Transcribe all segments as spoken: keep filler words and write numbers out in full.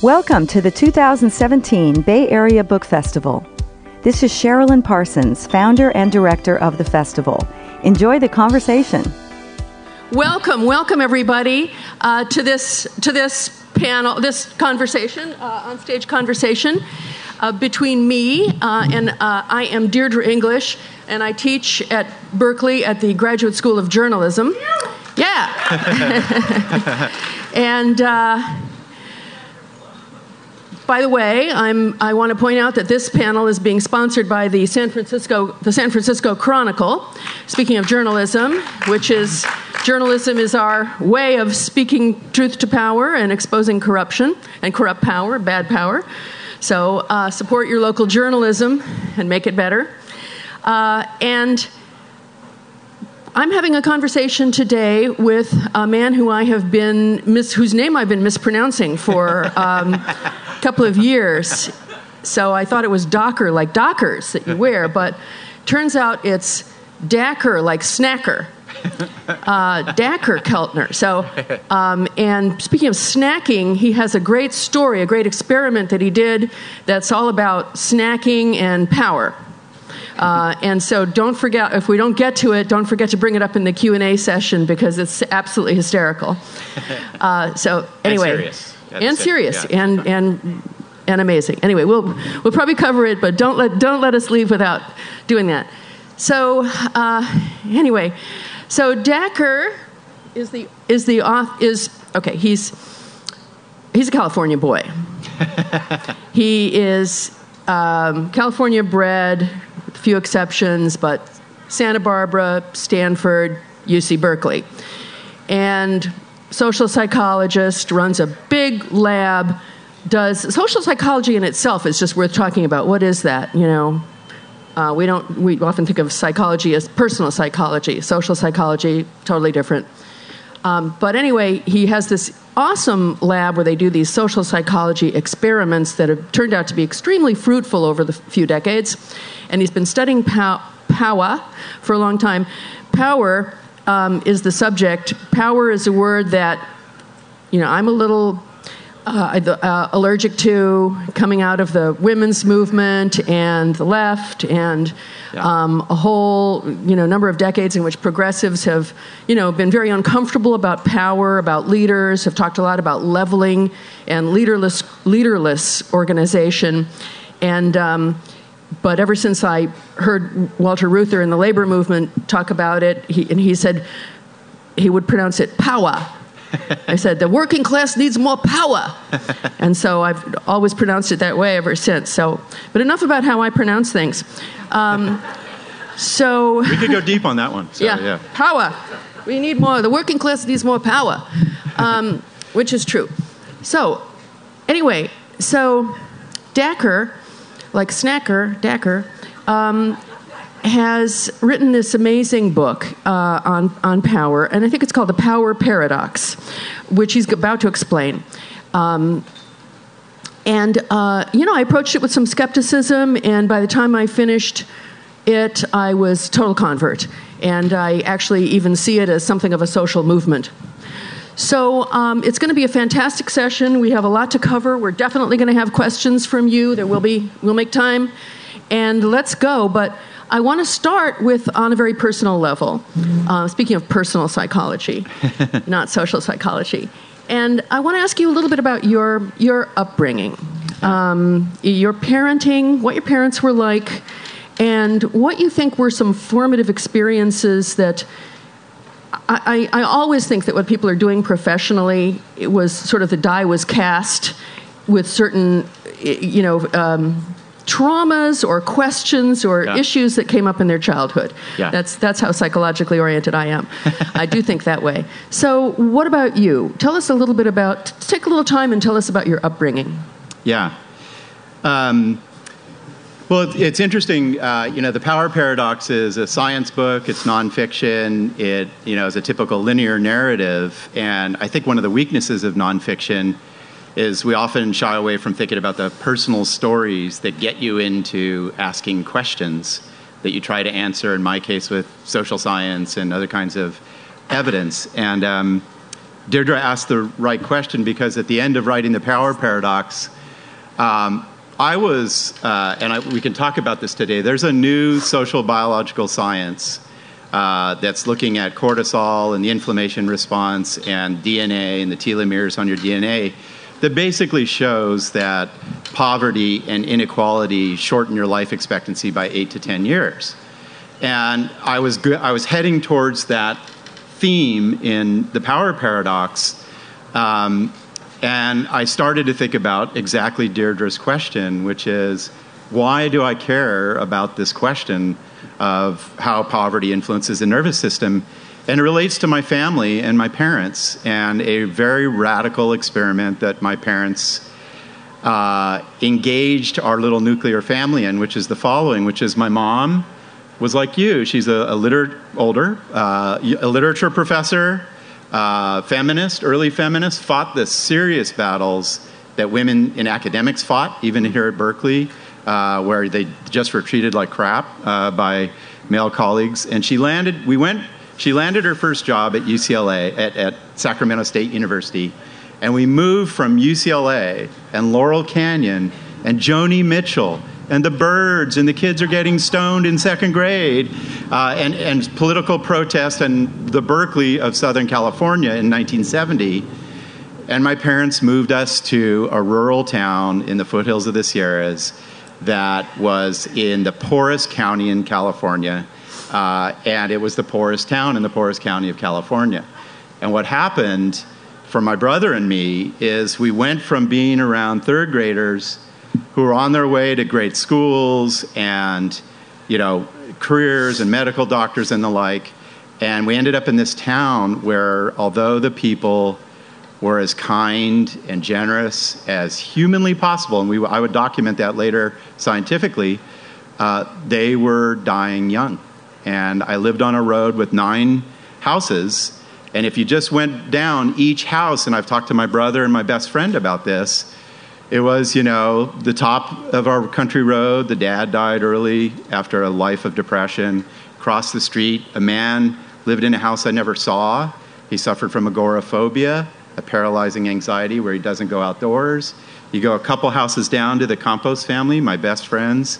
Welcome to the two thousand seventeen Bay Area Book Festival. This is Sherilyn Parsons, founder and director of the festival. Enjoy the conversation. Welcome, welcome everybody uh, to this to this panel, this conversation, uh, on-stage conversation uh, between me uh, and uh, I am Deirdre English, and I teach at Berkeley at the Graduate School of Journalism. Yeah. and uh, by the way, I'm, I want to point out that this panel is being sponsored by the San Francisco, the San Francisco Chronicle. Speaking of journalism, which is journalism is our way of speaking truth to power and exposing corruption and corrupt power, bad power. So uh, support your local journalism and make it better. Uh, and I'm having a conversation today with a man who I have been mis- whose name I've been mispronouncing for um, a couple of years. So I thought it was Docker, like Dockers that you wear, but turns out it's Dacker, like snacker. Uh, Dacker Keltner. So, um, and speaking of snacking, he has a great story, a great experiment that he did that's all about snacking and power. Uh, and so don't forget, if we don't get to it, don't forget to bring it up in the Q and A session because it's absolutely hysterical. Uh, so anyway, and serious, and, serious yeah. and and and amazing. Anyway, we'll we'll probably cover it, but don't let don't let us leave without doing that. So uh, anyway, so Dacker is the is the author, is okay. He's he's a California boy. He is um, California bred. Few exceptions, but Santa Barbara, Stanford, U C Berkeley. And social psychologist, runs a big lab, does social psychology in itself is just worth talking about. What is that? You know, uh, we don't, we often think of psychology as personal psychology. Social psychology, totally different. Um, but anyway, he has this awesome lab where they do these social psychology experiments that have turned out to be extremely fruitful over the few decades. And he's been studying pow- power for a long time. Power um, is the subject. Power is a word that, you know, I'm a little uh, uh, allergic to, coming out of the women's movement and the left and yeah. um, a whole, you know, number of decades in which progressives have, you know, been very uncomfortable about power, about leaders, have talked a lot about leveling and leaderless, leaderless organization. And um, But ever since I heard Walter Reuther in the labor movement talk about it, he, and he said he would pronounce it power. I said, the working class needs more power. And so I've always pronounced it that way ever since. So, but enough about how I pronounce things. Um, so we could go deep on that one. So, yeah, yeah, power. We need more. The working class needs more power, um, which is true. So anyway, so Dacker, like snacker, Dacker, um, has written this amazing book uh, on, on power, and I think it's called The Power Paradox, which he's about to explain. Um, and, uh, you know, I approached it with some skepticism, and by the time I finished it, I was total convert. And I actually even see it as something of a social movement. So um, it's going to be a fantastic session. We have a lot to cover. We're definitely going to have questions from you. There will be. We'll make time. And let's go. But I want to start with on a very personal level. Uh, speaking of personal psychology, not social psychology. And I want to ask you a little bit about your your upbringing, um, your parenting, what your parents were like, and what you think were some formative experiences that I, I, I always think that what people are doing professionally, it was sort of the die was cast with certain, you know, um, traumas or questions or yeah. issues that came up in their childhood. Yeah. That's that's how psychologically oriented I am. I do think that way. So what about you? Tell us a little bit about, take a little time and tell us about your upbringing. Yeah. Um, well, it's interesting. Uh, you know, The Power Paradox is a science book. It's nonfiction. It, you know, is a typical linear narrative. And I think one of the weaknesses of nonfiction is we often shy away from thinking about the personal stories that get you into asking questions that you try to answer, in my case, with social science and other kinds of evidence. And um, Deirdre asked the right question, because at the end of writing The Power Paradox, um, I was, uh, and I, we can talk about this today, there's a new social biological science uh, that's looking at cortisol and the inflammation response and D N A and the telomeres on your D N A that basically shows that poverty and inequality shorten your life expectancy by eight to ten years. And I was go- I was heading towards that theme in The Power Paradox, um, and I started to think about exactly Deirdre's question, which is, why do I care about this question of how poverty influences the nervous system? And it relates to my family and my parents, and a very radical experiment that my parents uh, engaged our little nuclear family in, which is the following, which is my mom was like you. She's a, a liter- older, uh, a literature professor, uh, feminist, early feminist, fought the serious battles that women in academics fought, even here at Berkeley, uh, where they just were treated like crap uh, by male colleagues. And she landed, we went, she landed her first job at U C L A, at, at Sacramento State University. And we moved from U C L A and Laurel Canyon and Joni Mitchell and the Byrds, and the kids are getting stoned in second grade, uh, and, and political protest, and the Berkeley of Southern California in nineteen seventy. And my parents moved us to a rural town in the foothills of the Sierras that was in the poorest county in California, uh, and it was the poorest town in the poorest county of California. And what happened for my brother and me is we went from being around third graders who were on their way to great schools and, you know, careers and medical doctors and the like. And we ended up in this town where, although the people were as kind and generous as humanly possible, and we, I would document that later scientifically, uh, they were dying young. And I lived on a road with nine houses. And if you just went down each house, and I've talked to my brother and my best friend about this, it was, you know, the top of our country road. The dad died early after a life of depression. Across the street, a man lived in a house I never saw. He suffered from agoraphobia, a paralyzing anxiety where he doesn't go outdoors. You go a couple houses down to the Campos family, my best friends.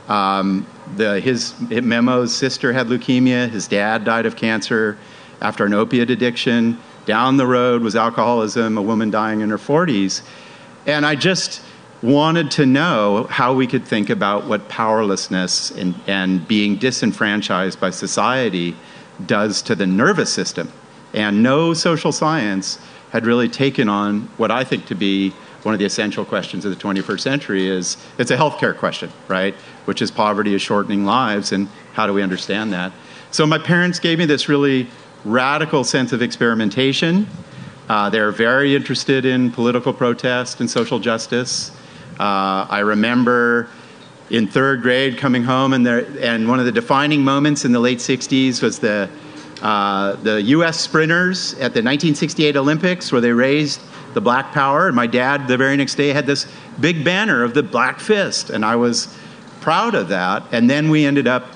Um, the, his, Memo's sister had leukemia. His dad died of cancer after an opiate addiction. Down the road was alcoholism, a woman dying in her forties. And I just wanted to know how we could think about what powerlessness and, and being disenfranchised by society does to the nervous system. And no social science had really taken on what I think to be one of the essential questions of the twenty-first century. Is it's a healthcare question, right? Which is poverty is shortening lives, and how do we understand that? So my parents gave me this really radical sense of experimentation. Uh, they're very interested in political protest and social justice. Uh, I remember in third grade coming home, and, there, and one of the defining moments in the late sixties was the uh, the U S sprinters at the nineteen sixty-eight Olympics, where they raised the Black Power. And my dad, the very next day, had this big banner of the Black Fist, and I was proud of that. And then we ended up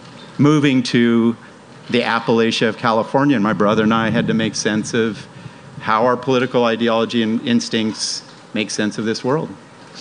moving to the Appalachia of California, and my brother and I had to make sense of how our political ideology and instincts make sense of this world.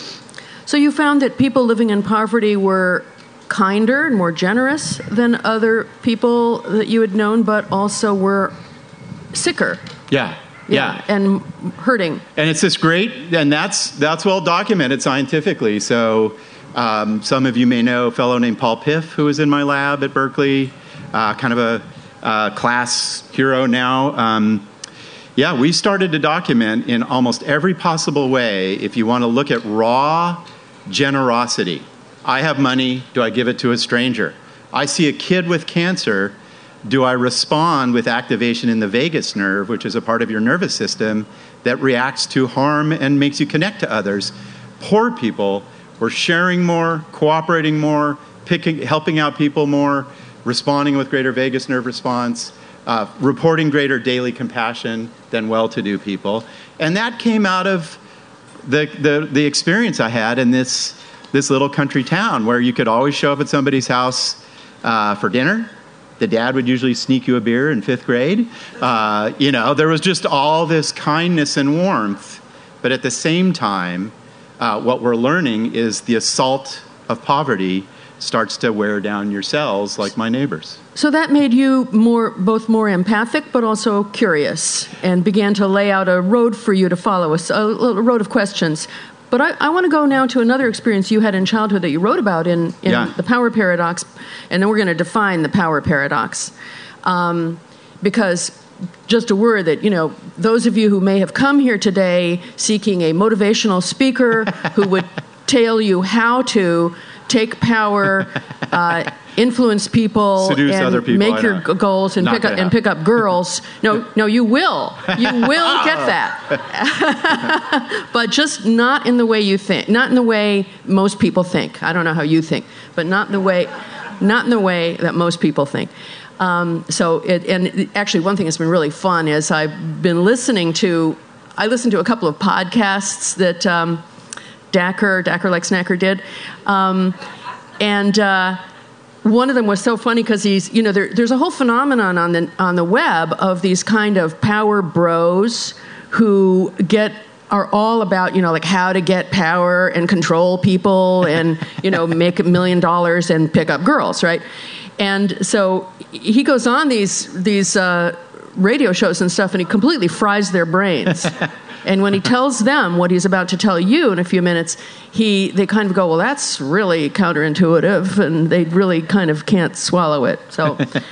So you found that people living in poverty were kinder and more generous than other people that you had known, but also were sicker. Yeah, yeah. yeah and hurting. And it's this great, and that's that's well documented scientifically. So um, some of you may know a fellow named Paul Piff, who was in my lab at Berkeley, uh, kind of a uh, class hero now. Um, Yeah, we started to document in almost every possible way, if you want to look at raw generosity. I have money, do I give it to a stranger? I see a kid with cancer, do I respond with activation in the vagus nerve, which is a part of your nervous system that reacts to harm and makes you connect to others? Poor people were sharing more, cooperating more, picking, helping out people more, responding with greater vagus nerve response. Uh, reporting greater daily compassion than well-to-do people. And that came out of the, the the experience I had in this this little country town, where you could always show up at somebody's house uh, for dinner, The dad would usually sneak you a beer in fifth grade. Uh, you know, there was just all this kindness and warmth. But at the same time, uh, what we're learning is the assault of poverty starts to wear down your cells like my neighbors. So that made you more, both more empathic, but also curious, and began to lay out a road for you to follow, a, a road of questions. But I, I want to go now to another experience you had in childhood that you wrote about in, in yeah. The Power Paradox, and then we're going to define the Power Paradox. Um, because just a word that, you know, those of you who may have come here today seeking a motivational speaker who would tell you how to take power, uh, influence people, seduce and other people, make your goals and Not pick up gonna and pick up girls. No, no, you will. You will get that. But just not in the way you think. Not in the way most people think. I don't know how you think, but not in the way, not in the way that most people think. Um, so, it, and it, actually, one thing that's been really fun is I've been listening to. I listened to a couple of podcasts that. Um, Dacker, Dacker like Snacker did. Um, and uh, one of them was so funny because he's, you know, there, there's a whole phenomenon on the on the web of these kind of power bros who get are all about, you know, like how to get power and control people and, you know, make a million dollars and pick up girls, right? And so he goes on these these uh, radio shows and stuff, and he completely fries their brains. And when he tells them what he's about to tell you in a few minutes, he they kind of go, well, that's really counterintuitive, and they really kind of can't swallow it. So,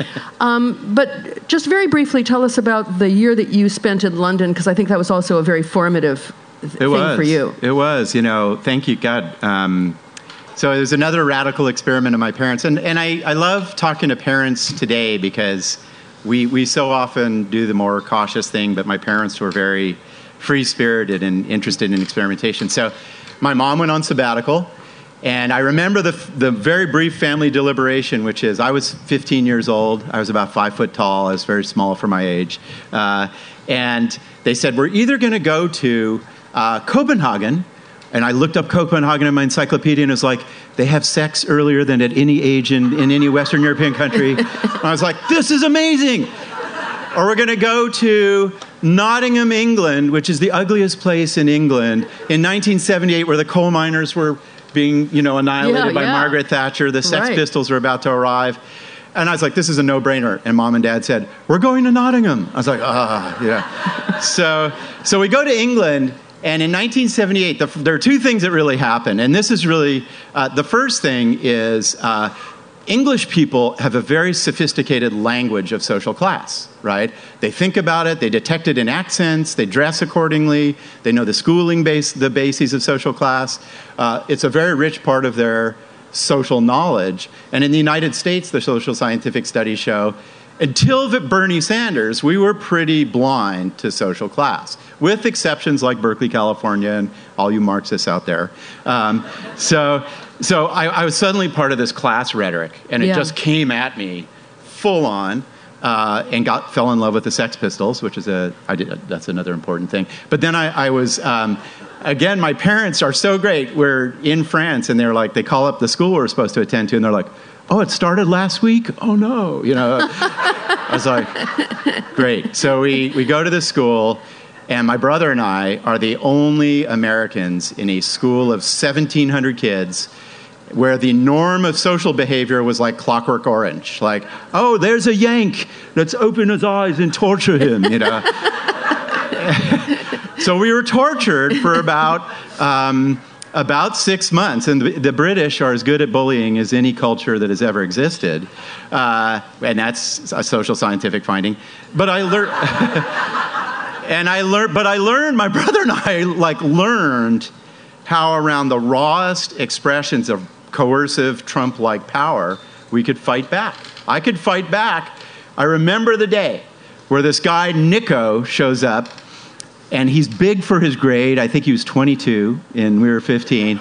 um, but just very briefly, tell us about the year that you spent in London, because I think that was also a very formative th- it thing was. for you. It was, you know, thank you, God. Um, so it was another radical experiment of my parents. And, and I, I love talking to parents today because we, we so often do the more cautious thing, but my parents were very free-spirited and interested in experimentation. So my mom went on sabbatical, and I remember the the very brief family deliberation, which is I was fifteen years old. I was about five foot tall. I was very small for my age. Uh, and they said, we're either going to go to uh, Copenhagen, and I looked up Copenhagen in my encyclopedia, and it was like, they have sex earlier than at any age in, in any Western European country. And I was like, this is amazing. Or we're going to go to Nottingham, England, which is the ugliest place in England, in nineteen seventy-eight, where the coal miners were being, you know, annihilated yeah, by yeah. Margaret Thatcher. The Sex Right. Pistols were about to arrive. And I was like, this is a no-brainer. And Mom and Dad said, we're going to Nottingham. I was like, ah, yeah. so, so we go to England, and in nineteen seventy-eight, the, there are two things that really happen. And this is really, uh, the first thing is uh, English people have a very sophisticated language of social class, right? They think about it, they detect it in accents, they dress accordingly, they know the schooling base, the bases of social class. Uh, it's a very rich part of their social knowledge. And in the United States, the social scientific studies show, until Bernie Sanders, we were pretty blind to social class, with exceptions like Berkeley, California, and all you Marxists out there. Um, so so I, I was suddenly part of this class rhetoric, and it Yeah. just came at me full on, uh, and got fell in love with the Sex Pistols, which is a I did that's another important thing. But then I, I was. Um, Again, my parents are so great. We're in France, and they're like, they call up the school we're supposed to attend to, and they're like, oh, it started last week? Oh, no. You know, I was like, great. So we, we go to the school, and my brother and I are the only Americans in a school of seventeen hundred kids where the norm of social behavior was like Clockwork Orange. Like, oh, there's a Yank. Let's open his eyes and torture him, you know. So we were tortured for about um, about six months, and the, the British are as good at bullying as any culture that has ever existed, uh, and that's a social scientific finding. But I learned, and I learned, but I learned. My brother and I like learned how around the rawest expressions of coercive Trump-like power we could fight back. I could fight back. I remember the day where this guy Nico shows up. And he's big for his grade. I think he was twenty-two, and we were fifteen.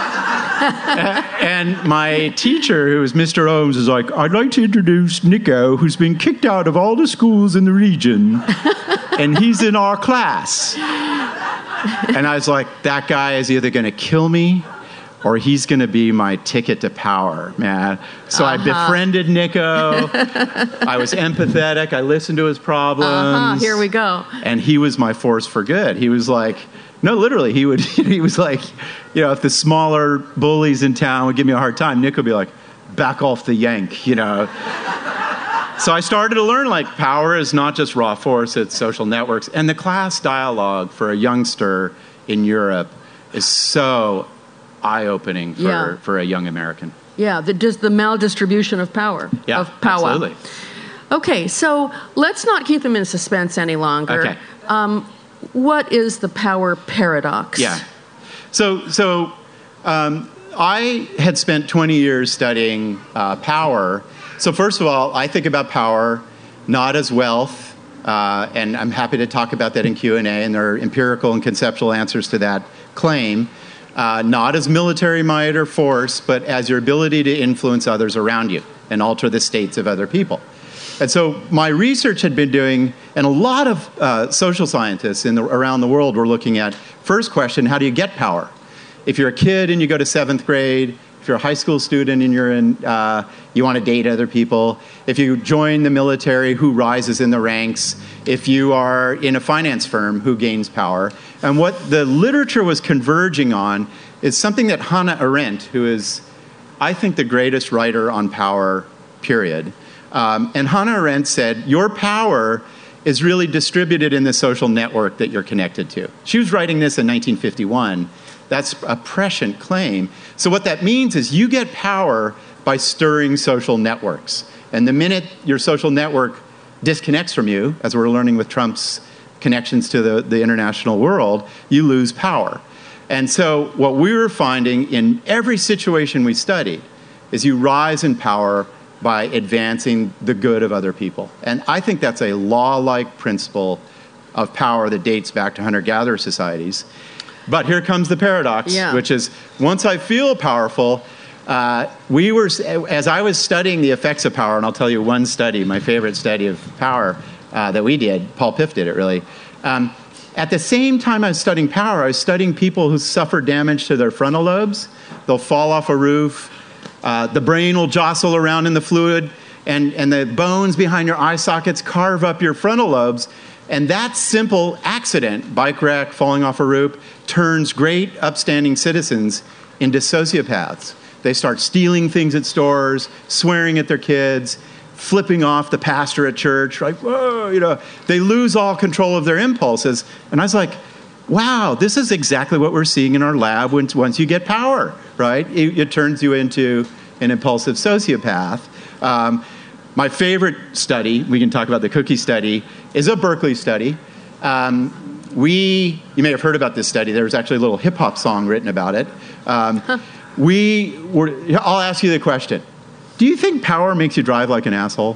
And my teacher, who was Mister Ohms, is like, I'd like to introduce Nico, who's been kicked out of all the schools in the region, and he's in our class. And I was like, that guy is either going to kill me or he's going to be my ticket to power, man. So uh-huh. I befriended Nico. I was empathetic. I listened to his problems. Uh-huh. Here we go. And he was my force for good. He was like, no, literally, he would. He was like, you know, if the smaller bullies in town would give me a hard time, Nico would be like, back off the yank, you know. So I started to learn, like, power is not just raw force, it's social networks. And the class dialogue for a youngster in Europe is so eye-opening for, yeah. for a young American. Yeah, the, just the maldistribution of power. Yeah, of power. absolutely. Okay, so let's not keep them in suspense any longer. Okay. Um, what is the power paradox? Yeah. So, so um, I had spent twenty years studying uh, power. So first of all, I think about power not as wealth, uh, and I'm happy to talk about that in Q and A, and there are empirical and conceptual answers to that claim. Uh, not as military might or force, but as your ability to influence others around you and alter the states of other people. And so my research had been doing, and a lot of uh, social scientists in the, around the world were looking at, first question, how do you get power? If you're a kid and you go to seventh grade, if you're a high school student and you're in, uh, you want to date other people, if you join the military, who rises in the ranks, if you are in a finance firm, who gains power. And what the literature was converging on is something that Hannah Arendt, who is, I think, the greatest writer on power, period. Um, and Hannah Arendt said, your power is really distributed in the social network that you're connected to. She was writing this in nineteen fifty-one. That's a prescient claim. So what that means is you get power by stirring social networks. And the minute your social network disconnects from you, as we're learning with Trump's connections to the, the international world, you lose power. And so what we were finding in every situation we studied is you rise in power by advancing the good of other people. And I think that's a law-like principle of power that dates back to hunter-gatherer societies. But here comes the paradox, yeah. which is once I feel powerful, uh, we were, as I was studying the effects of power, and I'll tell you one study, my favorite study of power uh, that we did, Paul Piff did it really. Um, at the same time I was studying power, I was studying people who suffer damage to their frontal lobes. They'll fall off a roof. Uh, the brain will jostle around in the fluid, and, and the bones behind your eye sockets carve up your frontal lobes. And that simple accident, bike wreck, falling off a roof, turns great upstanding citizens into sociopaths. They start stealing things at stores, swearing at their kids, flipping off the pastor at church, like, whoa, you know, they lose all control of their impulses. And I was like, wow, this is exactly what we're seeing in our lab once, once you get power, right? It, it turns you into an impulsive sociopath. Um, my favorite study, we can talk about the cookie study, is a Berkeley study. Um, we, you may have heard about this study. There was actually a little hip-hop song written about it. Um, huh. We were, I'll ask you the question. Do you think power makes you drive like an asshole?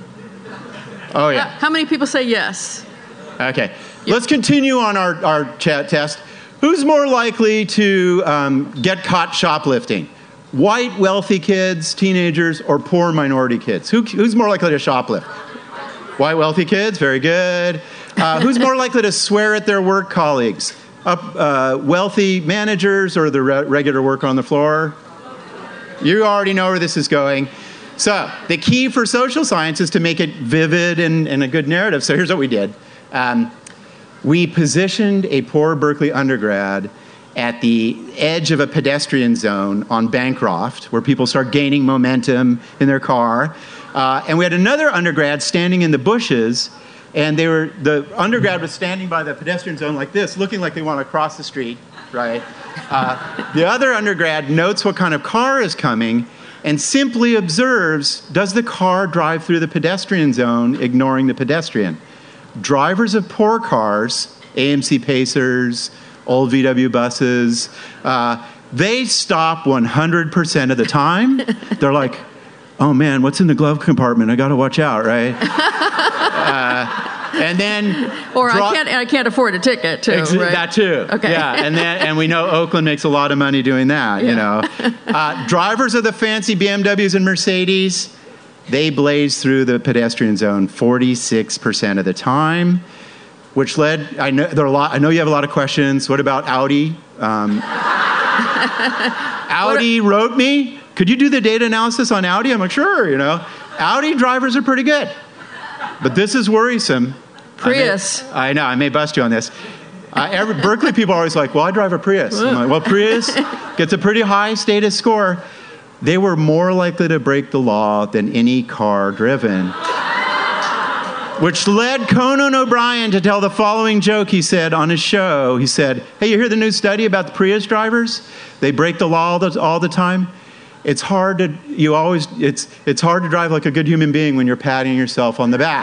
Oh, yeah. How many people say yes? Okay. Yep. Let's continue on our, our chat test. Who's more likely to um, get caught shoplifting? White, wealthy kids, teenagers, or poor minority kids? Who, who's more likely to shoplift? White, wealthy kids, very good. Uh, who's more likely to swear at their work colleagues? Uh, uh, wealthy managers or the re- regular worker on the floor? You already know where this is going. So the key for social science is to make it vivid and, and a good narrative. So here's what we did. Um, we positioned a poor Berkeley undergrad at the edge of a pedestrian zone on Bancroft, where people start gaining momentum in their car. Uh, and we had another undergrad standing in the bushes, and they were the undergrad was standing by the pedestrian zone like this, looking like they want to cross the street, right? Uh, the other undergrad notes what kind of car is coming and simply observes, does the car drive through the pedestrian zone, ignoring the pedestrian? Drivers of poor cars, A M C Pacers, old V W buses, uh, they stop one hundred percent of the time. They're like, oh man, what's in the glove compartment? I got to watch out, right? uh, and then, or dro- I can't, I can't afford a ticket too. Ex- right? That too. Okay. Yeah, and then, and we know Oakland makes a lot of money doing that. Yeah. You know, uh, drivers of the fancy B M Ws and Mercedes, they blaze through the pedestrian zone forty-six percent of the time. Which led, I know there are a lot. I know you have a lot of questions. What about Audi? Um, Audi wrote me, could you do the data analysis on Audi? I'm like, sure, you know. Audi drivers are pretty good. But this is worrisome. Prius. I, may, I know, I may bust you on this. Uh, every, Berkeley people are always like, well, I drive a Prius. I'm like, well, Prius gets a pretty high status score. They were more likely to break the law than any car driven. Which led Conan O'Brien to tell the following joke he said on his show. He said, hey, you hear the new study about the Prius drivers? They break the law all the, all the time. It's hard to, you always, it's, it's hard to drive like a good human being when you're patting yourself on the back.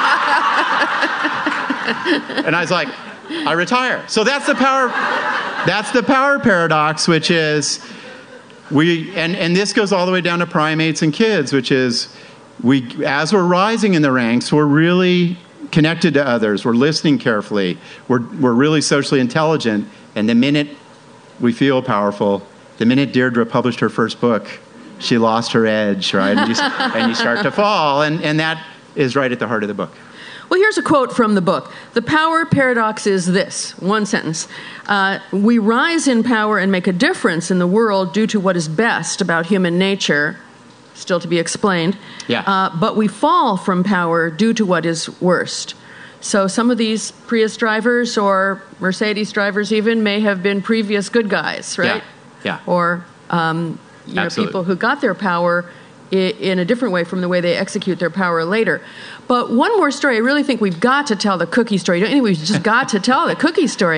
And I was like, I retire. So that's the power, that's the power paradox, which is, we, and, and this goes all the way down to primates and kids, which is, we, as we're rising in the ranks, we're really connected to others. We're listening carefully. We're, we're really socially intelligent. And the minute we feel powerful, the minute Deirdre published her first book, she lost her edge, right? And you, and you start to fall. And, and that is right at the heart of the book. Well, here's a quote from the book. The power paradox is this, one sentence. Uh, we rise in power and make a difference in the world due to what is best about human nature, still to be explained. Yeah. Uh, but we fall from power due to what is worst. So some of these Prius drivers or Mercedes drivers even may have been previous good guys, right? Yeah. yeah. Or um, you know, people who got their power in a different way from the way they execute their power later. But one more story. I really think we've got to tell the cookie story. Anyway, we've just got to tell the cookie story.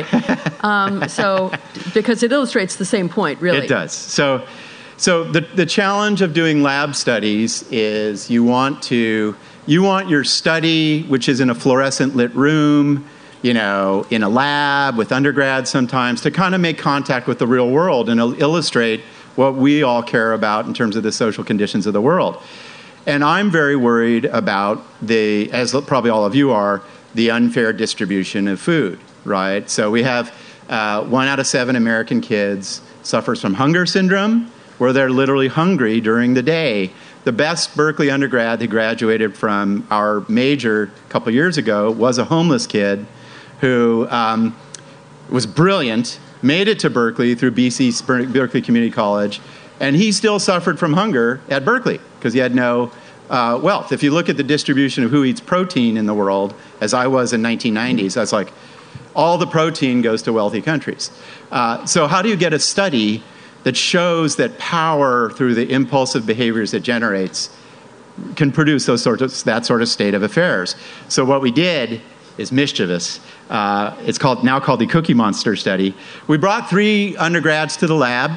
Um, so, because it illustrates the same point, really. It does. So, so the the challenge of doing lab studies is you want to you want your study, which is in a fluorescent lit room, you know, in a lab with undergrads sometimes, to kind of make contact with the real world and illustrate what we all care about in terms of the social conditions of the world. And I'm very worried about the, as probably all of you are, the unfair distribution of food, right? So we have uh, one out of seven American kids suffers from hunger syndrome, where they're literally hungry during the day. The best Berkeley undergrad that graduated from our major a couple years ago was a homeless kid who um, was brilliant, made it to Berkeley through B C Berkeley Community College, and he still suffered from hunger at Berkeley because he had no uh, wealth. If you look at the distribution of who eats protein in the world, as I was in nineteen nineties, that's like all the protein goes to wealthy countries. Uh, so how do you get a study that shows that power through the impulsive behaviors it generates can produce those sorts of, that sort of state of affairs? So what we did is mischievous. Uh, it's called now called the Cookie Monster Study. We brought three undergrads to the lab,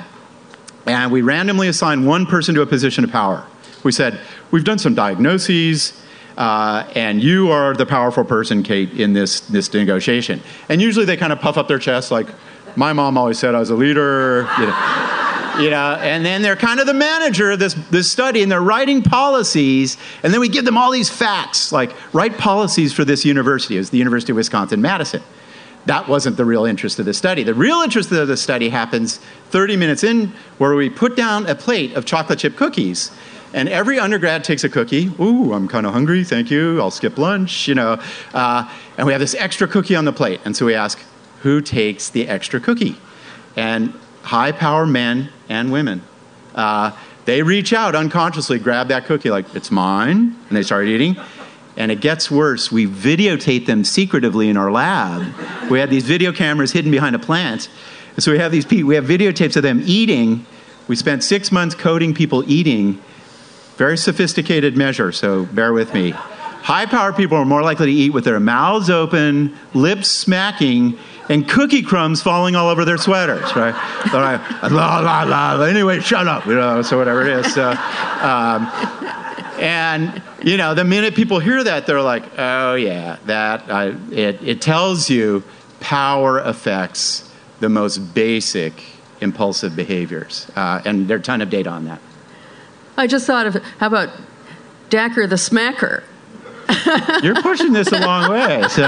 and we randomly assigned one person to a position of power. We said, we've done some diagnoses, uh, and you are the powerful person, Kate, in this, this negotiation. And usually they kind of puff up their chest like, my mom always said I was a leader, you know. You know, and then they're kind of the manager of this, this study, and they're writing policies, and then we give them all these facts, like, write policies for this university. It was the University of Wisconsin-Madison. That wasn't the real interest of the study. The real interest of the study happens thirty minutes in, where we put down a plate of chocolate chip cookies, and every undergrad takes a cookie. Ooh, I'm kind of hungry, thank you, I'll skip lunch, you know. Uh, and we have this extra cookie on the plate, and so we ask, who takes the extra cookie? And high-power men and women. Uh, they reach out unconsciously, grab that cookie like, it's mine, and they start eating. And it gets worse. We videotape them secretively in our lab. We had these video cameras hidden behind a plant. And so we have these people, we have videotapes of them eating. We spent six months coding people eating. Very sophisticated measure, so bear with me. High-power people are more likely to eat with their mouths open, lips smacking, and cookie crumbs falling all over their sweaters, right? They're like, la, la, la, anyway, shut up, you know, so whatever it is. So, um, and, you know, the minute people hear that, they're like, oh, yeah, that, I, it, it tells you power affects the most basic impulsive behaviors. Uh, and there's a ton of data on that. I just thought of, how about Dacker the Smacker? You're pushing this a long way. So,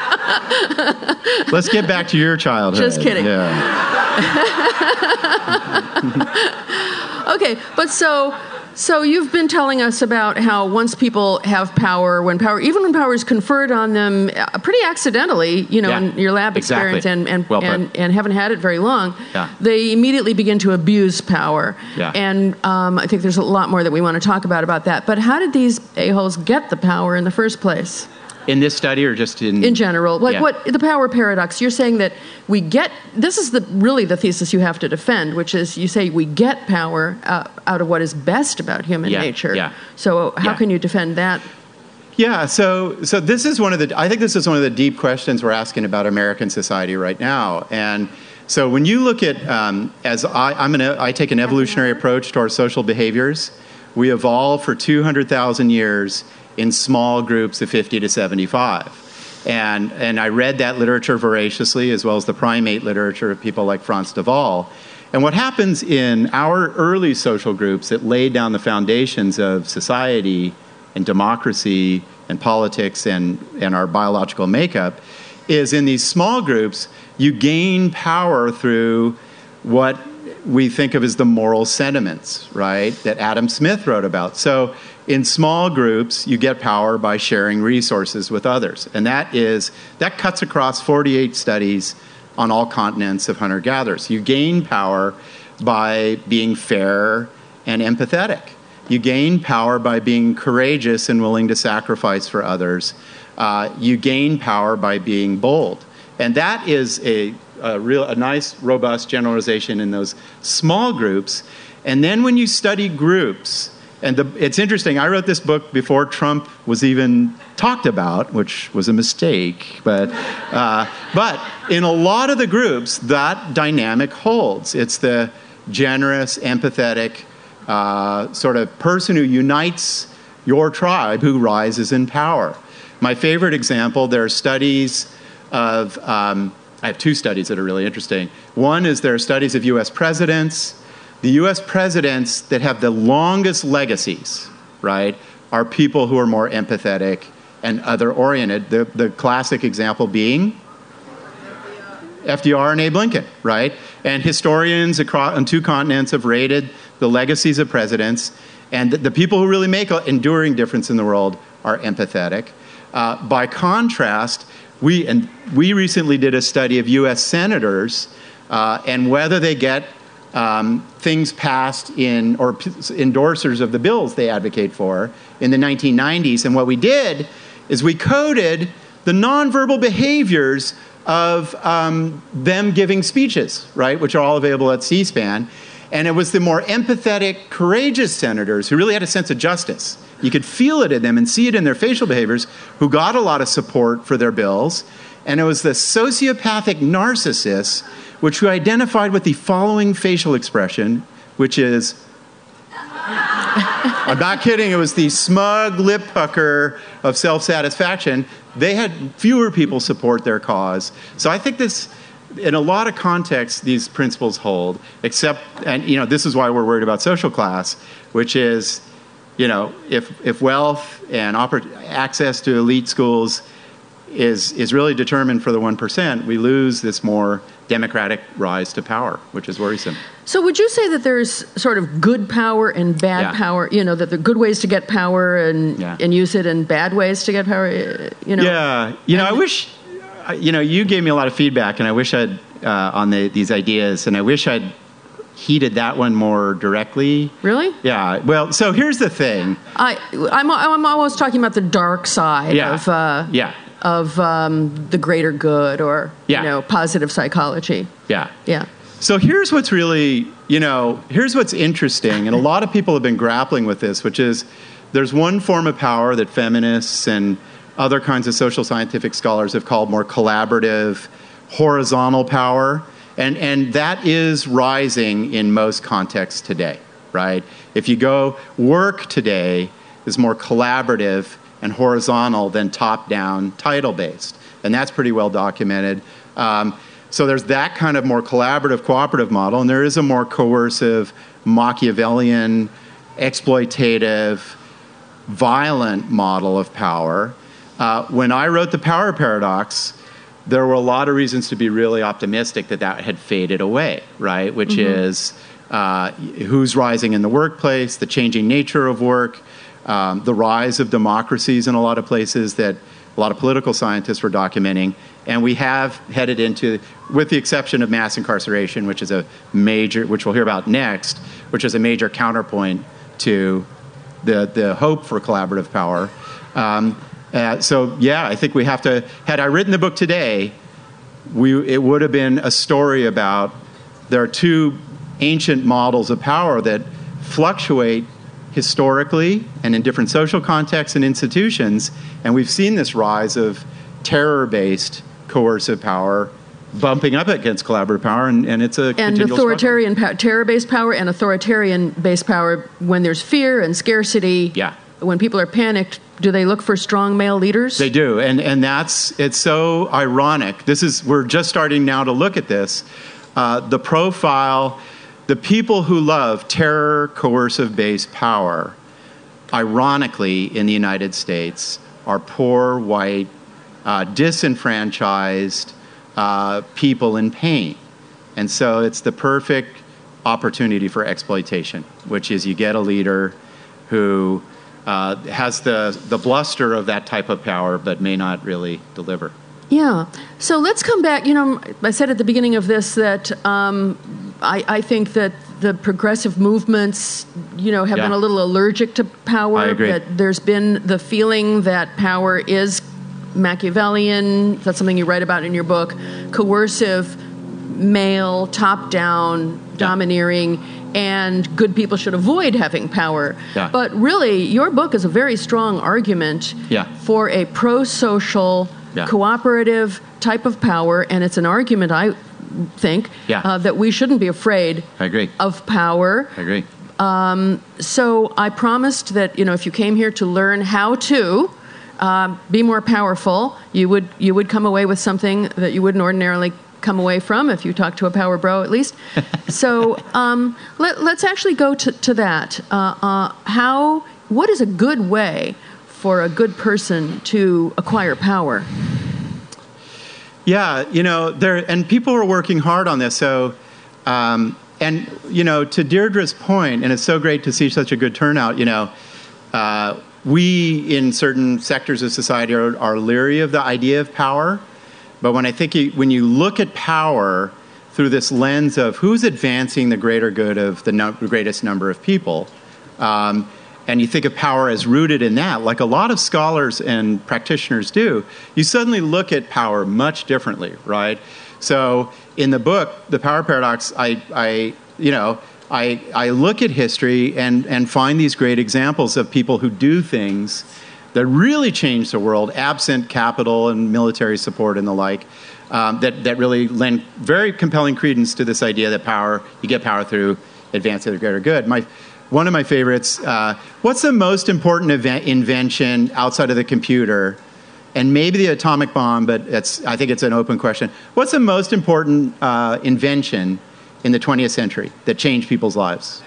let's get back to your childhood. Just kidding. Yeah. Okay, but so So you've been telling us about how once people have power, when power, even when power is conferred on them uh, pretty accidentally, you know, Yeah, in your lab exactly. experience and and, Well put. and and haven't had it very long, Yeah. they immediately begin to abuse power. Yeah. And um, I think there's a lot more that we want to talk about about that. But how did these a-holes get the power in the first place? In this study or just in... In general, like Yeah. what the power paradox? You're saying that we get, this is the really the thesis you have to defend, which is you say we get power uh, out of what is best about human Yeah, nature. yeah. So how Yeah. can you defend that? Yeah, so so this is one of the, I think this is one of the deep questions we're asking about American society right now. And so when you look at, um, as I, I'm gonna, I take an evolutionary approach to our social behaviors. We evolve for two hundred thousand years in small groups of fifty to seventy-five. And, and I read that literature voraciously, as well as the primate literature of people like Frans de Waal. And what happens in our early social groups that laid down the foundations of society and democracy and politics and, and our biological makeup is in these small groups, you gain power through what we think of as the moral sentiments, right, that Adam Smith wrote about. So in small groups, you get power by sharing resources with others. And that is, that cuts across forty-eight studies on all continents of hunter-gatherers. You gain power by being fair and empathetic. You gain power by being courageous and willing to sacrifice for others. Uh, you gain power by being bold. And that is a, a real, a nice, robust generalization in those small groups. And then when you study groups, and the, it's interesting, I wrote this book before Trump was even talked about, which was a mistake, but, uh, but in a lot of the groups, that dynamic holds. It's the generous, empathetic, uh, sort of person who unites your tribe who rises in power. My favorite example, there are studies of, um, I have two studies that are really interesting. One is there are studies of U S presidents. The U S presidents that have the longest legacies, right, are people who are more empathetic and other-oriented. The, the classic example being F D R and Abe Lincoln, right? And historians across on two continents have rated the legacies of presidents, and the, the people who really make an enduring difference in the world are empathetic. Uh, by contrast, we and we recently did a study of U S senators uh, and whether they get um, things passed in or p- endorsers of the bills they advocate for in the nineteen nineties. And what we did is we coded the nonverbal behaviors of um, them giving speeches, right, which are all available at C-SPAN. And it was the more empathetic, courageous senators who really had a sense of justice. You could feel it in them and see it in their facial behaviors, who got a lot of support for their bills. And it was the sociopathic narcissists which who identified with the following facial expression, which is, I'm not kidding, it was the smug lip pucker of self-satisfaction. They had fewer people support their cause. So I think this, in a lot of contexts, these principles hold, except, and you know, this is why we're worried about social class, which is, you know, if if wealth and oppor- access to elite schools is is really determined for the one percent, we lose this more democratic rise to power, which is worrisome. So would you say that there's sort of good power and bad Yeah. power, you know, that there are good ways to get power and, Yeah. and use it and bad ways to get power, uh, you know? Yeah, you know, I wish, uh, you know, you gave me a lot of feedback, and I wish I'd, uh, on the, these ideas, and I wish I'd heeded that one more directly. Really? Yeah, well, so here's the thing. I, I'm, I'm always talking about the dark side Yeah. of, uh, Yeah. of um, the greater good or, Yeah. you know, positive psychology. Yeah. Yeah. So here's what's really, you know, here's what's interesting, and a lot of people have been grappling with this, which is there's one form of power that feminists and other kinds of social scientific scholars have called more collaborative, horizontal power, and, and that is rising in most contexts today, right? If you go, work today is more collaborative and horizontal than top-down, title-based, and that's pretty well documented. Um, So there's that kind of more collaborative, cooperative model, and there is a more coercive, Machiavellian, exploitative, violent model of power. Uh, when I wrote The Power Paradox, there were a lot of reasons to be really optimistic that that had faded away, right? Which mm-hmm. is uh, who's rising in the workplace, the changing nature of work, um, the rise of democracies in a lot of places that a lot of political scientists were documenting. And we have headed into, with the exception of mass incarceration, which is a major, which we'll hear about next, which is a major counterpoint to the, the hope for collaborative power. Um, uh, so, yeah, I think we have to, had I written the book today, we, it would have been a story about there are two ancient models of power that fluctuate historically and in different social contexts and institutions, and we've seen this rise of terror-based coercive power bumping up against collaborative power, and, and it's a and authoritarian power, terror-based power and authoritarian-based power. When there's fear and scarcity, yeah. when people are panicked, do they look for strong male leaders? They do, and and that's it's so ironic. This is we're just starting now to look at this. Uh, the profile, the people who love terror, coercive-based power, ironically, in the United States, are poor, white, uh, disenfranchised uh, people in pain. And so it's the perfect opportunity for exploitation, which is you get a leader who uh, has the, the bluster of that type of power but may not really deliver. Yeah. So let's come back. You know, I said at the beginning of this that um, I, I think that the progressive movements, you know, have yeah. been a little allergic to power. I agree. That there's been the feeling that power is Machiavellian. That's something you write about in your book. Coercive, male, top-down, yeah. domineering, and good people should avoid having power. Yeah. But really, your book is a very strong argument yeah. for a pro-social, yeah. cooperative type of power, and it's an argument, I think, yeah. uh, that we shouldn't be afraid I agree. of power. I agree. Um, so I promised that, you know, if you came here to learn how to uh, be more powerful, you would you would come away with something that you wouldn't ordinarily come away from if you talk to a power bro, at least. So um, let, let's actually go to, to that. Uh, uh, how? What is a good way for a good person to acquire power? Yeah, you know, there and people are working hard on this. So, um, and you know, to Deirdre's point, and it's so great to see such a good turnout. You know, uh, we in certain sectors of society are, are leery of the idea of power. But when I think you, when you look at power through this lens of who's advancing the greater good of the no, greatest number of people, um, and you think of power as rooted in that, like a lot of scholars and practitioners do, you suddenly look at power much differently, right? So in the book, The Power Paradox, I, I you know, I, I look at history and, and find these great examples of people who do things that really changed the world, absent capital and military support and the like, um, that, that really lend very compelling credence to this idea that power, you get power through advancing the greater good. My, one of my favorites, uh, what's the most important event, invention outside of the computer, and maybe the atomic bomb, but it's, I think it's an open question. What's the most important uh, invention in the twentieth century that changed people's lives?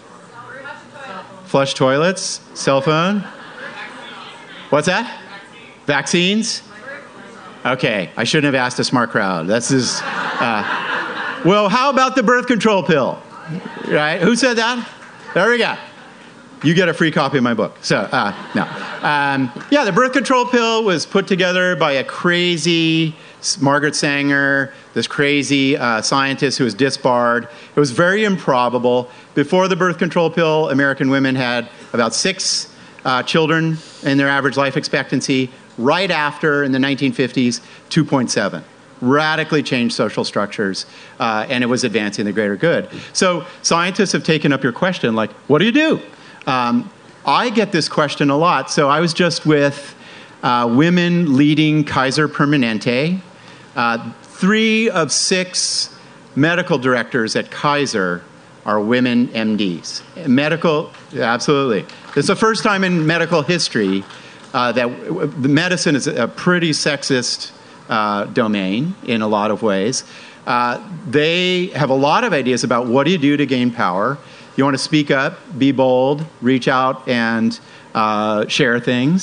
Flush toilets, cell phone? What's that? Vaccines? Okay, I shouldn't have asked a smart crowd. This is, uh, well, how about the birth control pill? Right? Who said that? There we go. You get a free copy of my book. So, uh, no. Um, yeah, the birth control pill was put together by a crazy Margaret Sanger, this crazy uh, scientist who was disbarred. It was very improbable. Before the birth control pill, American women had about six Uh, children in their average life expectancy. Right after, in the nineteen fifties, two point seven. Radically changed social structures, uh, and it was advancing the greater good. So scientists have taken up your question, like, what do you do? Um, I get this question a lot. So I was just with uh, women leading Kaiser Permanente. Uh, three of six medical directors at Kaiser are women M Ds. Medical, absolutely. It's the first time in medical history uh, that w- w- medicine is a pretty sexist uh, domain in a lot of ways. Uh, they have a lot of ideas about what do you do to gain power. You want to speak up, be bold, reach out and uh, share things.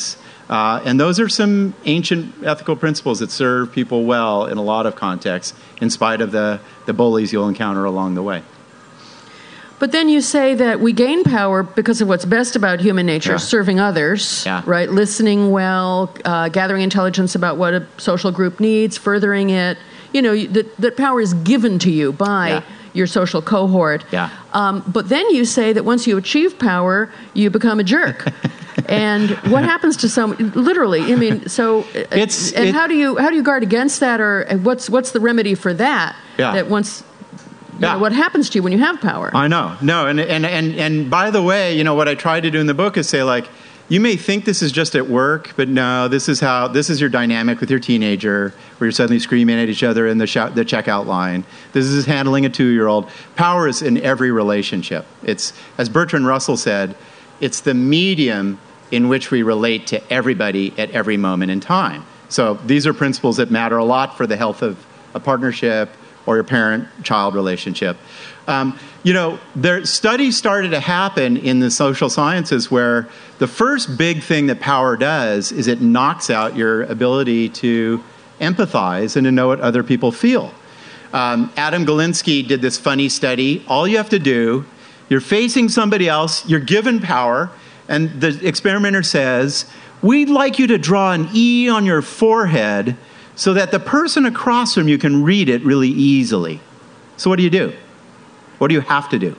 Uh, and those are some ancient ethical principles that serve people well in a lot of contexts, in spite of the, the bullies you'll encounter along the way. But then you say that we gain power because of what's best about human nature, Yeah. serving others, Yeah. right? Listening well, uh, gathering intelligence about what a social group needs, furthering it. You know, you- that, that power is given to you by Yeah. your social cohort. Yeah. Um, but then you say that once you achieve power, you become a jerk. And what happens to some? Literally, I mean, so uh, It's- and it- how do you how do you guard against that, or uh, what's what's the remedy for that? Yeah. That once, you Yeah. know, what happens to you when you have power? I know. No, and, and, and, and by the way, you know, what I try to do in the book is say, like, you may think this is just at work, but no, this is how, this is your dynamic with your teenager, where you're suddenly screaming at each other in the, sh- the checkout line. This is handling a two-year-old. Power is in every relationship. It's, as Bertrand Russell said, it's the medium in which we relate to everybody at every moment in time. So these are principles that matter a lot for the health of a partnership or your parent-child relationship. Um, you know, there, studies started to happen in the social sciences where the first big thing that power does is it knocks out your ability to empathize and to know what other people feel. Um, Adam Galinsky did this funny study. All you have to do, you're facing somebody else, you're given power, and the experimenter says, we'd like you to draw an E on your forehead so that the person across from you can read it really easily. So what do you do? What do you have to do?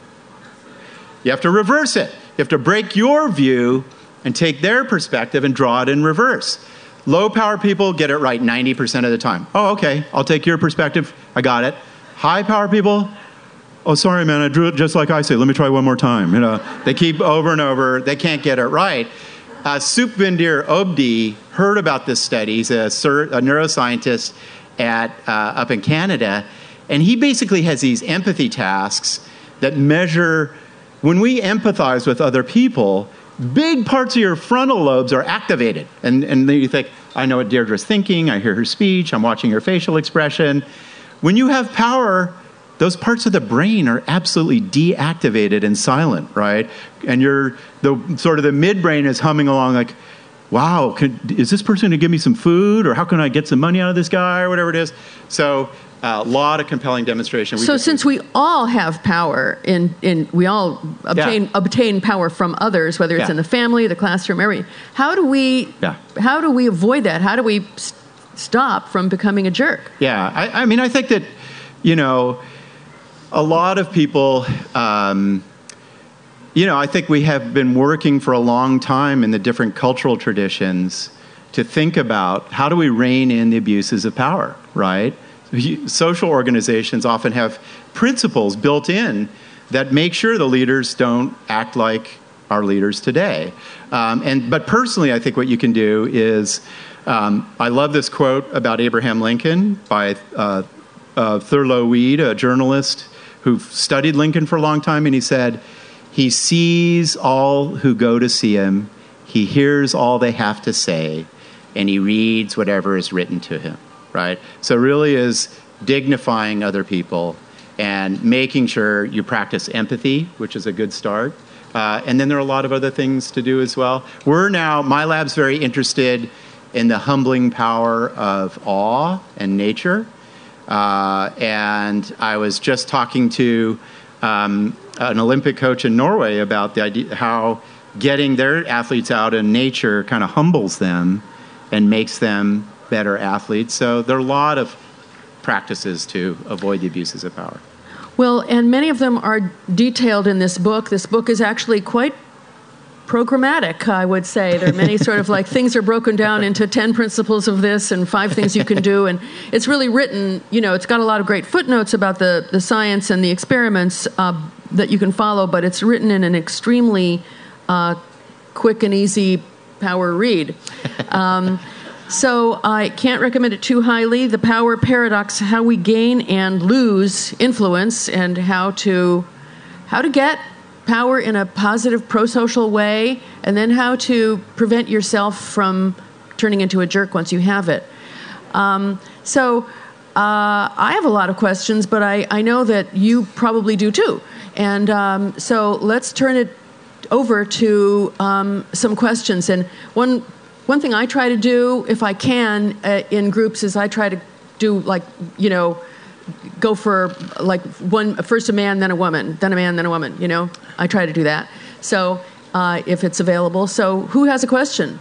You have to reverse it. You have to break your view and take their perspective and draw it in reverse. Low power people get it right ninety percent of the time. Oh, okay, I'll take your perspective. I got it. High power people, oh, sorry, man, I drew it just like I say. Let me try one more time. You know, they keep over and over. They can't get it right. Uh, Sukhvinder Obdi heard about this study. He's a, sur- a neuroscientist at uh, up in Canada, and he basically has these empathy tasks that measure when we empathize with other people, big parts of your frontal lobes are activated, and and then you think, I know what Deirdre's thinking. I hear her speech. I'm watching her facial expression. When you have power, those parts of the brain are absolutely deactivated and silent, right? And you're the sort of the midbrain is humming along like, wow, could, is this person going to give me some food, or how can I get some money out of this guy, or whatever it is? So a uh, lot of compelling demonstration. We so just, since we all have power, in, in we all obtain Yeah. obtain power from others, whether it's Yeah. in the family, the classroom, every, how do we Yeah. how do we avoid that? How do we st- stop from becoming a jerk? Yeah, I, I mean, I think that, you know, a lot of people, um, you know, I think we have been working for a long time in the different cultural traditions to think about how do we rein in the abuses of power, right? Social organizations often have principles built in that make sure the leaders don't act like our leaders today. Um, and but personally, I think what you can do is, um, I love this quote about Abraham Lincoln by uh, uh, Thurlow Weed, a journalist who studied Lincoln for a long time, and he said, he sees all who go to see him, he hears all they have to say, and he reads whatever is written to him, right? So it really is dignifying other people and making sure you practice empathy, which is a good start. Uh, and then there are a lot of other things to do as well. We're now, my lab's very interested in the humbling power of awe and nature. Uh, and I was just talking to um, an Olympic coach in Norway about the idea how getting their athletes out in nature kind of humbles them and makes them better athletes. So there are a lot of practices to avoid the abuses of power. Well, and many of them are detailed in this book. This book is actually quite programmatic, I would say. There are many sort of like things are broken down into ten principles of this and five things you can do. And it's really written, you know, it's got a lot of great footnotes about the, the science and the experiments uh, that you can follow, but it's written in an extremely uh, quick and easy power read. Um, so I can't recommend it too highly. The Power Paradox, How We Gain and Lose Influence, and how to how to get power in a positive, pro-social way, and then how to prevent yourself from turning into a jerk once you have it. Um, so uh, I have a lot of questions, but I, I know that you probably do too. And um, so let's turn it over to um, some questions. And one one thing I try to do, if I can, uh, in groups, is I try to do like, you know, go for like one first a man, then a woman, then a man, then a woman. You know, I try to do that. So uh, if it's available. So who has a question?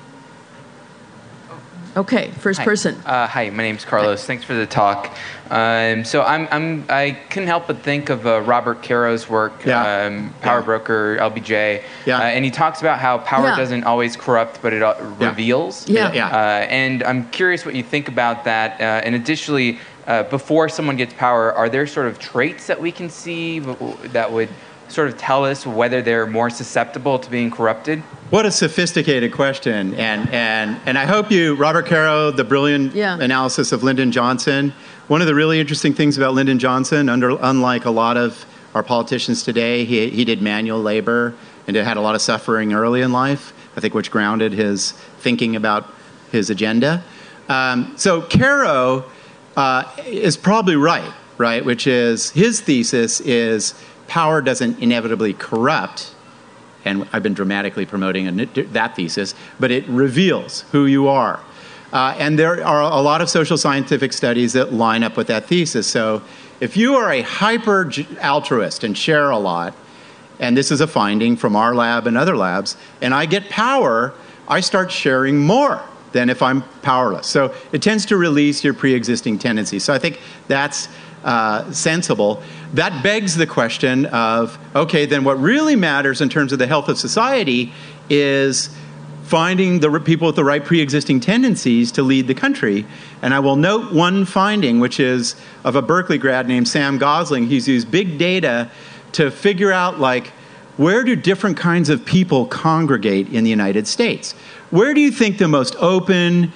Okay, first hi. person. Uh, hi, my name's Carlos. Hi. Thanks for the talk. Um, so I'm, I'm, I couldn't help but think of uh, Robert Caro's work, yeah. um, Power yeah. Broker, L B J, yeah. uh, and he talks about how power yeah. doesn't always corrupt, but it uh, yeah. reveals. Yeah. yeah. Uh, and I'm curious what you think about that. Uh, and additionally, uh, before someone gets power, are there sort of traits that we can see that would sort of tell us whether they're more susceptible to being corrupted? What a sophisticated question. And and and I hope you, Robert Caro, the brilliant yeah. analysis of Lyndon Johnson. One of the really interesting things about Lyndon Johnson, under, unlike a lot of our politicians today, he, he did manual labor and had a lot of suffering early in life, I think, which grounded his thinking about his agenda. Um, so Caro uh, is probably right, right? Which is, his thesis is power doesn't inevitably corrupt, and I've been dramatically promoting a, that thesis, but it reveals who you are. Uh, and there are a lot of social scientific studies that line up with that thesis. So if you are a hyper altruist and share a lot, and this is a finding from our lab and other labs, and I get power, I start sharing more than if I'm powerless. So it tends to release your pre-existing tendencies. So I think that's uh, sensible. That begs the question of, okay, then what really matters in terms of the health of society is finding the people with the right pre-existing tendencies to lead the country. And I will note one finding, which is of a Berkeley grad named Sam Gosling. He's used big data to figure out, like, where do different kinds of people congregate in the United States? Where do you think the most open,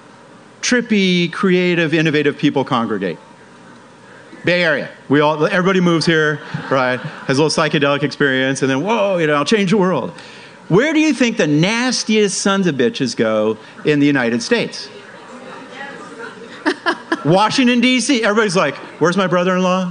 trippy, creative, innovative people congregate? Bay Area. We all, everybody moves here, right? Has a little psychedelic experience, and then, whoa, you know, I'll change the world. Where do you think the nastiest sons of bitches go in the United States? Washington, D C Everybody's like, where's my brother-in-law?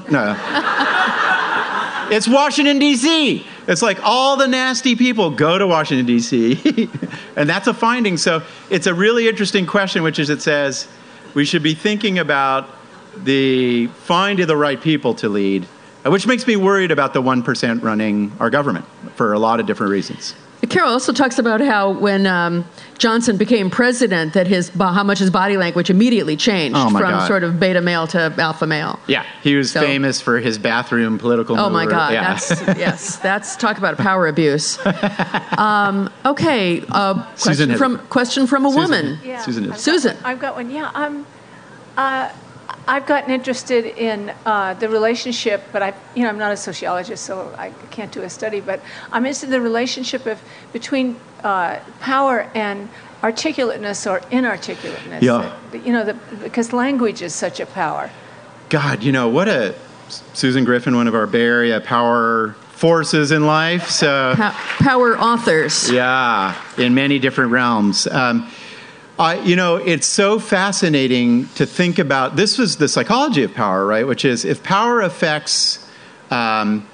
No. It's Washington, D C It's like all the nasty people go to Washington, D C And that's a finding. So it's a really interesting question, which is, it says we should be thinking about the finding the right people to lead, which makes me worried about the one percent running our government for a lot of different reasons. Caro also talks about how when um, Johnson became president, that his how much his body language immediately changed oh from God. sort of beta male to alpha male. Yeah, he was so, famous for his bathroom political Oh maneuver. my God, yeah. that's, yes, that's, talk about power abuse. Um, okay, uh, question, from, question from a Susan. woman. Yeah, Susan. I've Susan. Got I've got one, yeah. Um, uh, I've gotten interested in uh, the relationship, but I, you know, I'm not a sociologist, so I can't do a study. But I'm interested in the relationship of between uh, power and articulateness or inarticulateness. Yeah. You know, the, because language is such a power. God, you know what a Susan Griffin, one of our Bay Area power forces in life. So power authors. Yeah, in many different realms. Um, I, you know, it's so fascinating to think about. This was the psychology of power, right? Which is, if power affects um,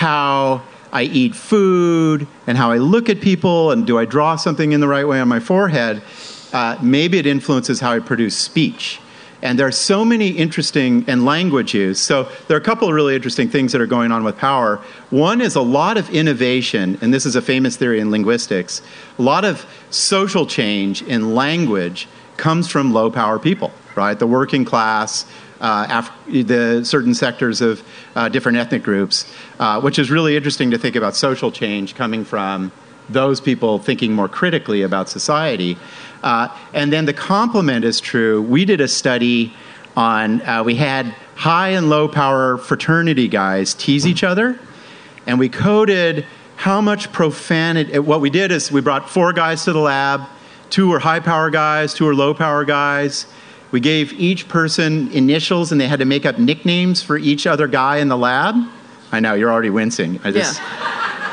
how I eat food and how I look at people, and do I draw something in the right way on my forehead, uh, maybe it influences how I produce speech. And there are so many interesting, and language use. So there are a couple of really interesting things that are going on with power. One is a lot of innovation, and this is a famous theory in linguistics. A lot of social change in language comes from low power people, right? The working class, uh, Af- the certain sectors of uh, different ethnic groups, uh, which is really interesting to think about social change coming from those people thinking more critically about society. Uh, and then the complement is true. We did a study on, uh, we had high and low power fraternity guys tease each other, and we coded how much profanity. What we did is we brought four guys to the lab. Two were high power guys, two were low power guys. We gave each person initials, and they had to make up nicknames for each other guy in the lab. I know, you're already wincing. I just, yeah.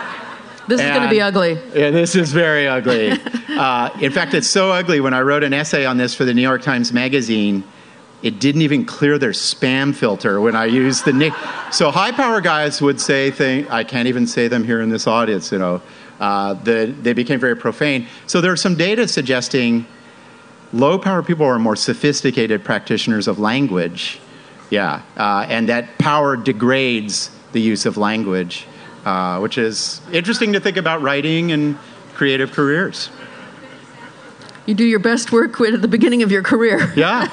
This is going to be ugly. Yeah, this is very ugly. uh, in fact, it's so ugly, when I wrote an essay on this for the New York Times Magazine, it didn't even clear their spam filter when I used the nick. So high power guys would say things, I can't even say them here in this audience, you know. Uh, the, they became very profane. So there's some data suggesting low-power people are more sophisticated practitioners of language. Yeah, uh, and that power degrades the use of language, uh, which is interesting to think about writing and creative careers. You do your best work at the beginning of your career. Yeah.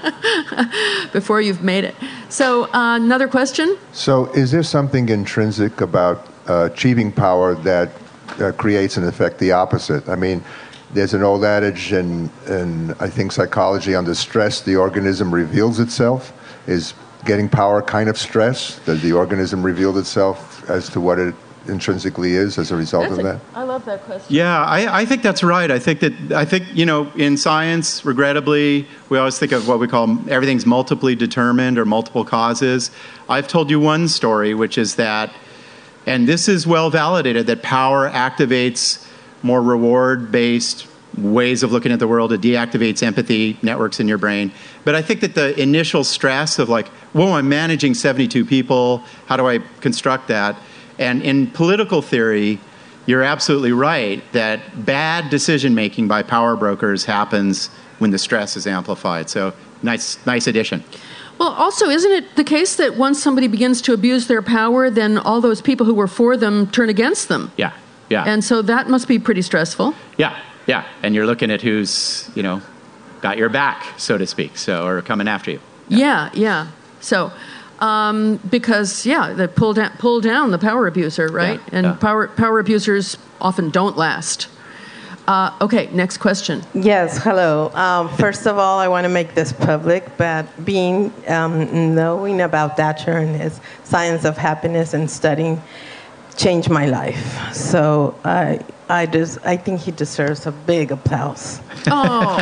Before you've made it. So, uh, another question? So, is there something intrinsic about uh, achieving power that uh, creates an effect the opposite? I mean, there's an old adage in, in, I think, psychology, under stress, the organism reveals itself. Is getting power kind of stress? Does the organism reveal itself as to what it intrinsically is as a result That's of a, that? I love that question. Yeah, I, I think that's right. I think that I think you know in science, regrettably, we always think of what we call everything's multiply determined or multiple causes. I've told you one story, which is that, and this is well validated, that power activates more reward-based ways of looking at the world. It deactivates empathy networks in your brain. But I think that the initial stress of like, whoa, I'm managing seventy-two people. How do I construct that? And in political theory, you're absolutely right that bad decision-making by power brokers happens when the stress is amplified. So nice, nice addition. Well, also, isn't it the case that once somebody begins to abuse their power, then all those people who were for them turn against them? Yeah, yeah. And so that must be pretty stressful. Yeah, yeah. And you're looking at who's, you know, got your back, so to speak, so or coming after you. Yeah, yeah. yeah. So, um, because, yeah, they pull down, pull down the power abuser, right? Yeah, and yeah. power power abusers often don't last. Uh, okay, next question. Yes, hello. Um, first of all, I want to make this public, but being, um, knowing about Thatcher and his science of happiness and studying changed my life. So I, I, just, I think he deserves a big applause. Oh.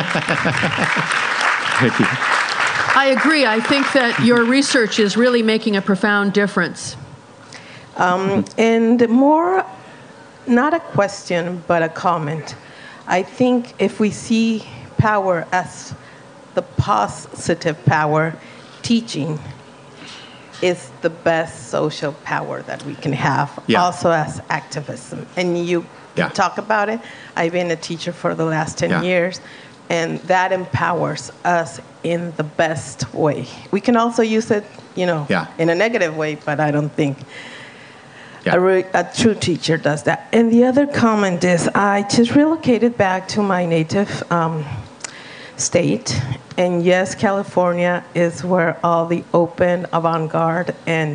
Thank you. I agree. I think that your research is really making a profound difference. Um, and more, not a question, but a comment. I think if we see power as the positive power, teaching is the best social power that we can have, Yeah. also as activism. And you Yeah. talk about it. I've been a teacher for the last ten Yeah. years, and that empowers us in the best way. We can also use it, you know, Yeah. in a negative way, but I don't think Yeah. a, re- a true teacher does that. And the other comment is I just relocated back to my native um, state. And yes, California is where all the open, avant-garde, and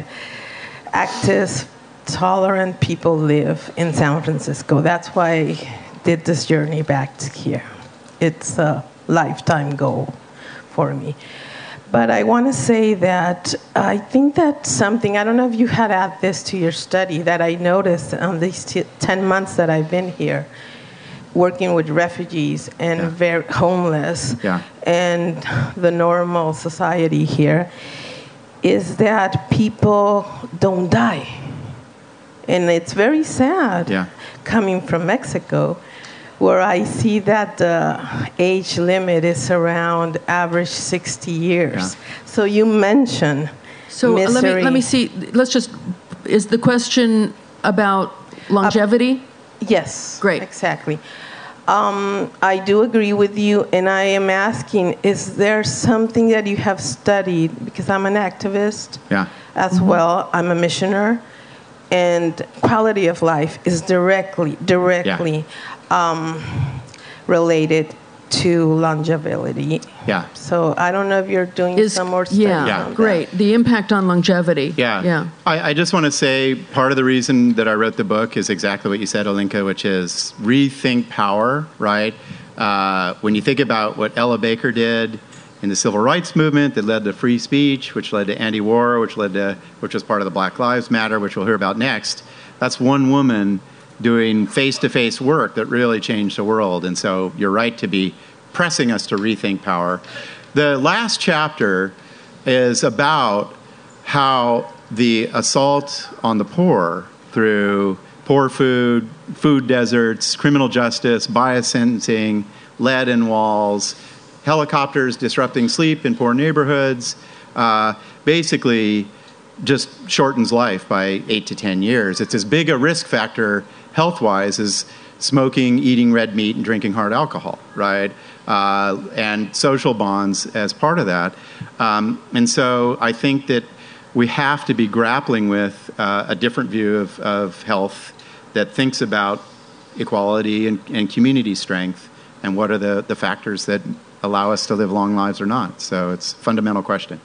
active, tolerant people live in San Francisco. That's why I did this journey back to here. It's a lifetime goal for me. But I want to say that I think that's something, I don't know if you had added this to your study, that I noticed on these t- ten months that I've been here, working with refugees and Yeah. very homeless, Yeah. and the normal society here, is that people don't die. And it's very sad Yeah. coming from Mexico, where I see that the age limit is around average sixty years. Yeah. So you mentioned So uh, let me let me see. Let's just. Is the question about longevity? Yes. Great. Exactly. Um, I do agree with you, and I am asking: is there something that you have studied? Because I'm an activist Yeah. as well. I'm a missioner, and quality of life is directly directly um, related to longevity. Yeah. So I don't know if you're doing Is some more studies yeah, Yeah. on that. great. The impact on longevity. Yeah. yeah. I, I just want to say part of the reason that I wrote the book is exactly what you said, Alinka, which is rethink power, right? Uh, when you think about what Ella Baker did in the civil rights movement that led to free speech, which led to anti-war, which led to, which was part of the Black Lives Matter, which we'll hear about next, that's one woman doing face-to-face work that really changed the world. And so you're right to be pressing us to rethink power. The last chapter is about how the assault on the poor through poor food, food deserts, criminal justice, bias sentencing, lead in walls, helicopters disrupting sleep in poor neighborhoods, uh, basically just shortens life by eight to ten years. It's as big a risk factor health-wise as smoking, eating red meat, and drinking hard alcohol, right? Uh, and social bonds as part of that. Um, and so I think that we have to be grappling with uh, a different view of, of health that thinks about equality and, and community strength, and what are the, the factors that allow us to live long lives or not. So it's a fundamental question.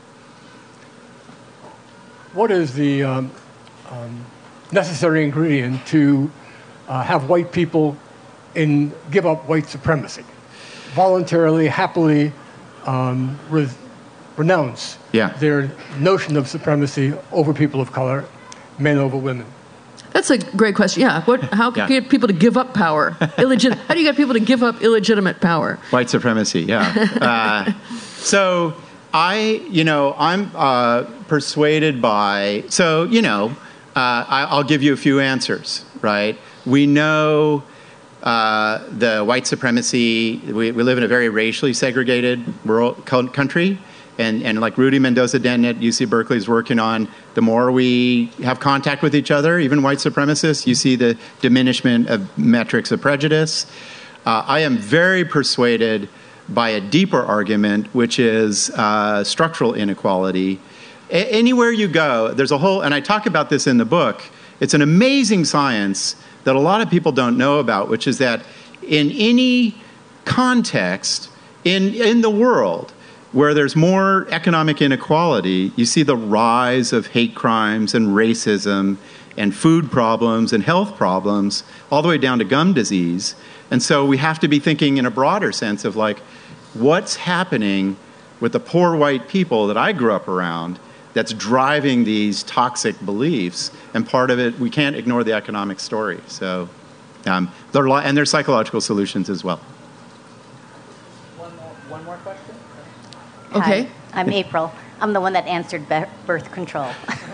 What is the um, um, necessary ingredient to uh, have white people in give up white supremacy, voluntarily, happily um, re- renounce yeah. their notion of supremacy over people of color, men over women? That's a great question. Yeah. What? How can yeah. you get people to give up power? Illegit- how do you get people to give up illegitimate power? White supremacy. Yeah. uh, so I, you know, I'm uh, persuaded by. So you know, uh, I, I'll give you a few answers. Right. We know uh, the white supremacy. We, we live in a very racially segregated rural country. And, and like Rudy Mendoza-Denton at U C Berkeley is working on, the more we have contact with each other, even white supremacists, you see the diminishment of metrics of prejudice. Uh, I am very persuaded by a deeper argument, which is uh, structural inequality. A- anywhere you go, there's a whole, and I talk about this in the book, it's an amazing science that a lot of people don't know about, which is that in any context in in the world, where there's more economic inequality, you see the rise of hate crimes and racism and food problems and health problems, all the way down to gum disease. And so we have to be thinking in a broader sense of like, what's happening with the poor white people that I grew up around that's driving these toxic beliefs? And part of it, we can't ignore the economic story. So, um, there are, and there's psychological solutions as well. One more, one more question? Okay. Hi, I'm April. I'm the one that answered be- birth control.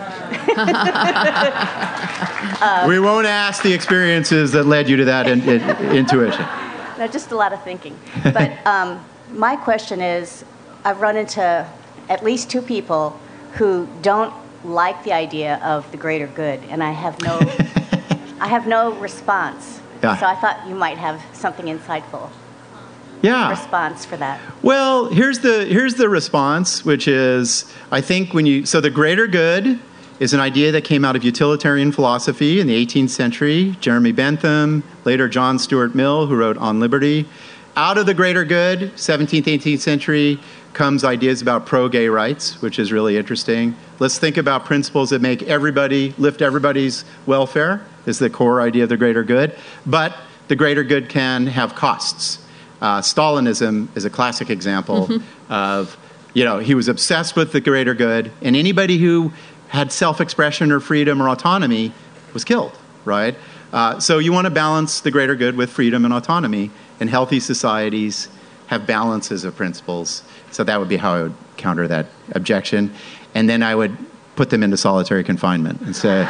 um, we won't ask the experiences that led you to that in, in, intuition. No, just a lot of thinking. But um, my question is, I've run into at least two people who don't like the idea of the greater good, and I have no, I have no response. Yeah. So I thought you might have something insightful. Yeah. Response for that. Well, here's the here's the response, which is, I think when you so the greater good is an idea that came out of utilitarian philosophy in the eighteenth century. Jeremy Bentham, later John Stuart Mill, who wrote On Liberty. Out of the greater good, seventeenth, eighteenth century, comes ideas about pro-gay rights, which is really interesting. Let's think about principles that make everybody, lift everybody's welfare, is the core idea of the greater good. But the greater good can have costs. Uh, Stalinism is a classic example mm-hmm. of, you know, he was obsessed with the greater good, and anybody who had self-expression or freedom or autonomy was killed, right? Uh, so you want to balance the greater good with freedom and autonomy, and healthy societies have balances of principles. So that would be how I would counter that objection. And then I would put them into solitary confinement and say,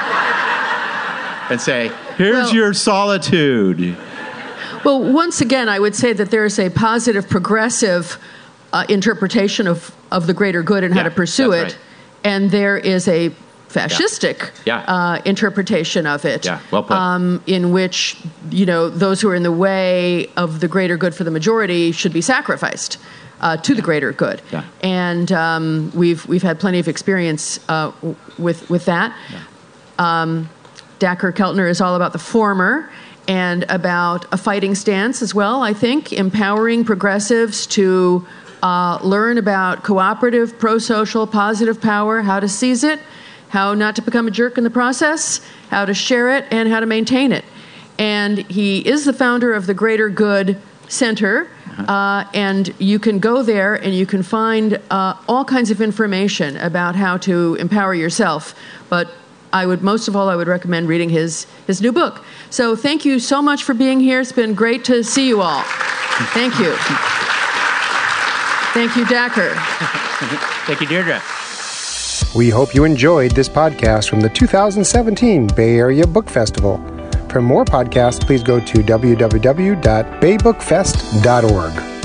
and say, here's well, your solitude. Well, once again, I would say that there is a positive, progressive uh, interpretation of, of the greater good and how yeah, to pursue it. Right. And there is a fascistic yeah. Yeah. Uh, interpretation of it, yeah, well put. Um, in which, you know, those who are in the way of the greater good for the majority should be sacrificed uh, to the greater good. Yeah. And um, we've we've had plenty of experience uh, with with that. Yeah. Um, Dacher Keltner is all about the former, and about a fighting stance as well, I think, empowering progressives to uh, learn about cooperative, pro-social, positive power, how to seize it, how not to become a jerk in the process, how to share it, and how to maintain it. And he is the founder of the Greater Good Center, uh, and you can go there and you can find uh, all kinds of information about how to empower yourself. But I would, most of all, I would recommend reading his, his new book. So thank you so much for being here. It's been great to see you all. Thank you. Thank you, Dacher. Thank you, Deirdre. We hope you enjoyed this podcast from the two thousand seventeen Bay Area Book Festival. For more podcasts, please go to w w w dot bay book fest dot org.